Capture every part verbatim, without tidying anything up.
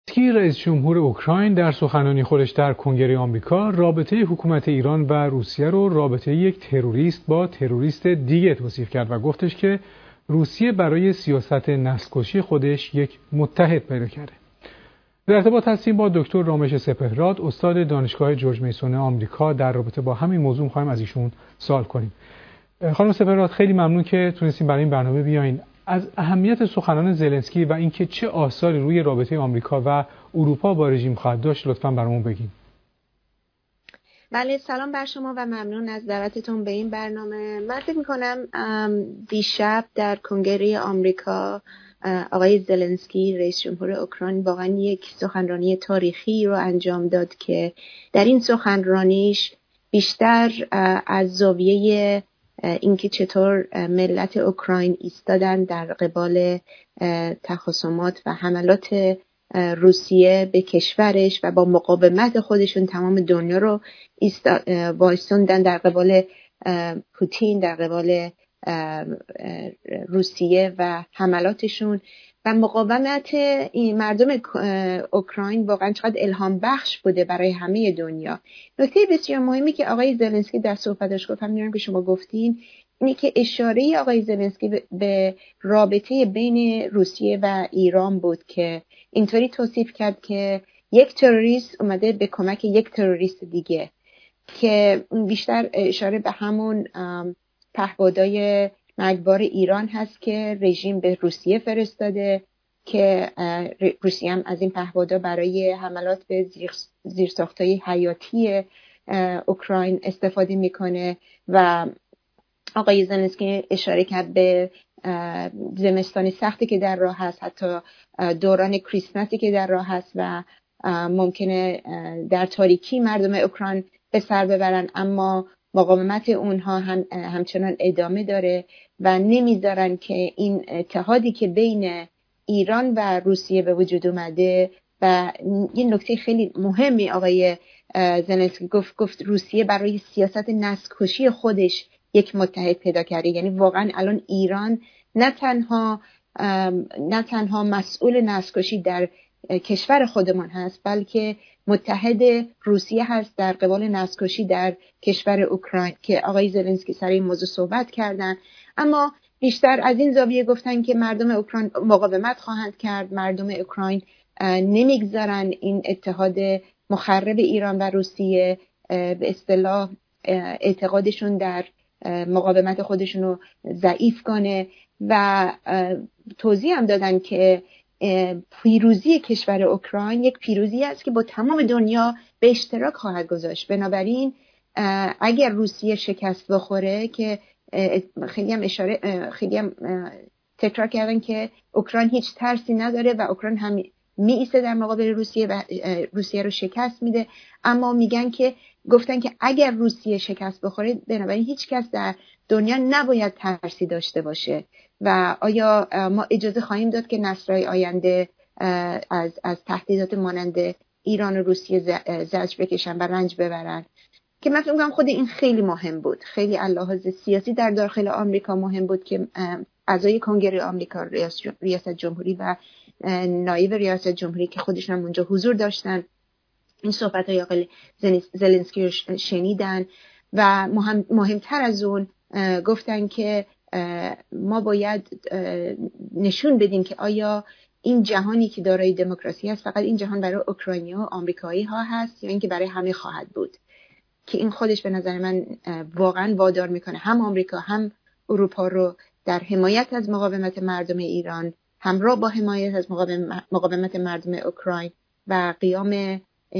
زلنسکی رئیس جمهور اوکراین در سخنرانی خودش در کنگره آمریکا رابطه حکومت ایران و روسیه رو رابطه یک تروریست با تروریست دیگه توصیف کرد و گفتش که روسیه برای سیاست نسل‌کشی خودش یک متحد پیدا کرده. در ارتباط هستیم با دکتر رامش سپهراد، استاد دانشگاه جورج میسون آمریکا. در رابطه با همین موضوع می‌خوایم از ایشون سوال کنیم. خانم سپهراد، خیلی ممنون که تونستیم برای این برنامه بیاین. از اهمیت سخنان زلنسکی و اینکه چه آثاری روی رابطه آمریکا و اروپا با رژیم خواهد داشت لطفاً برامون بگین. بله، سلام بر شما و ممنون از دعوتتون به این برنامه. من فکر می‌کنم دیشب در کنگره آمریکا آقای زلنسکی رئیس جمهور اوکراین واقعا یک سخنرانی تاریخی رو انجام داد که در این سخنرانیش بیشتر از زاویه اینکه چطور ملت اوکراین ایستادن در قبال تخاصمات و حملات روسیه به کشورش و با مقاومت خودشون تمام دنیا رو وایستوندن در قبال پوتین، در قبال روسیه و حملاتشون و مقاومت این مردم اوکراین واقعا چقدر الهام بخش بوده برای همه دنیا. نکته بسیار مهمی که آقای زلنسکی در صحبتش گفت، همین که شما گفتین، اینه که اشاره آقای زلنسکی به رابطه بین روسیه و ایران بود که اینطوری توصیف کرد که یک تروریست اومده به کمک یک تروریست دیگه، که بیشتر اشاره به همون پهپادهای مرگبار ایران هست که رژیم به روسیه فرستاده که روسیه هم از این پهپادها برای حملات به زیرساخت‌های حیاتی اوکراین استفاده میکنه. و آقای زلنسکی اشاره کرد به زمستان سختی که در راه هست، حتی دوران کریسمسی که در راه هست و ممکنه در تاریکی مردم اوکراین به سر ببرن، اما مقاومت اونها هم همچنان ادامه داره و نمیذارن که این اتحادی که بین ایران و روسیه به وجود اومده. و این نکته خیلی مهمی آقای زلنسکی گفت گفت روسیه برای سیاست نسل‌کشی خودش یک متحد پیدا کرده. یعنی واقعا الان ایران نه تنها نه تنها مسئول نسل‌کشی در کشور خودمان هست، بلکه متحد روسیه هست در قبال نسل‌کشی در کشور اوکراین، که آقای زلنسکی سر این موضوع صحبت کردن. اما بیشتر از این زاویه گفتن که مردم اوکراین مقاومت خواهند کرد، مردم اوکراین نمیگذارن این اتحاد مخرب ایران و روسیه به اصطلاح اعتقادشون در مقاومت خودشون رو ضعیف کنه. و توضیح هم دادن که پیروزی کشور اوکراین یک پیروزی است که با تمام دنیا به اشتراک خواهد گذاشت. بنابراین اگر روسیه شکست بخوره، که خیلی هم اشاره خیلی هم تکرار کردن که اوکراین هیچ ترسی نداره و اوکراین هم می ایسته در مقابل روسیه و روسیه رو شکست میده، اما میگن که گفتن که اگر روسیه شکست بخوره، بنابراین هیچ کس در دنیا نباید ترسی داشته باشه. و آیا ما اجازه خواهیم داد که نسل‌های آینده از از تهدیدات مانند ایران و روسیه زجر بکشن و رنج ببرن؟ که من فکر می‌کنم خود این خیلی مهم بود، خیلی لحاظ سیاسی در داخل آمریکا مهم بود که اعضای کنگره آمریکا، ریاست جمهوری و نایب ریاست جمهوری که خودشون هم اونجا حضور داشتن، این صحبت‌های آقای زلنسکی رو شنیدن و مهم مهمتر از اون گفتن که ما باید نشون بدیم که آیا این جهانی که دارای دموکراسی است فقط این جهان برای اوکراینیا و آمریکایی ها هست یا اینکه برای همه خواهد بود. که این خودش به نظر من واقعا وادار میکنه هم آمریکا هم اروپا رو در حمایت از مقاومت مردم ایران، همراه با حمایت از مقاومت مردم اوکراین و قیام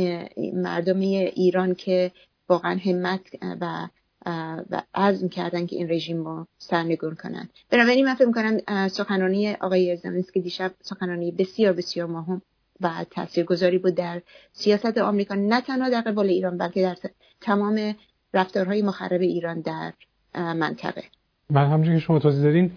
مردم ایران که واقعا همت و و عزم کردن که این رژیم رو سرنگون کنن. بنابراین من فکر می‌کنم سخنرانی آقای زلنسکی دیشب سخنرانی بسیار بسیار مهم و تاثیرگذاری بود در سیاست آمریکا، نه تنها در قبال ایران بلکه در تمام رفتارهای مخرب ایران در منطقه. من همونجوری که شما توضیح دادین،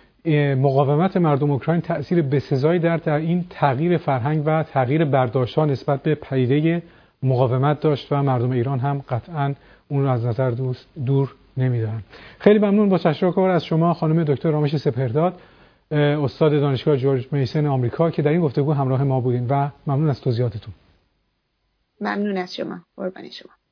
مقاومت مردم اوکراین تأثیر بسزایی در, در این تغییر فرهنگ و تغییر برداشت‌ها نسبت به پدیده مقاومت داشت و مردم ایران هم قطعاً اون رو از نظر دوست دور نمی‌دارن. خیلی ممنون، با تشکر از شما خانم دکتر رامش سپهرداد، استاد دانشگاه جورج میسن آمریکا که در این گفتگو همراه ما بودین و ممنون از توضیحاتتون. ممنون از شما. قربان شما.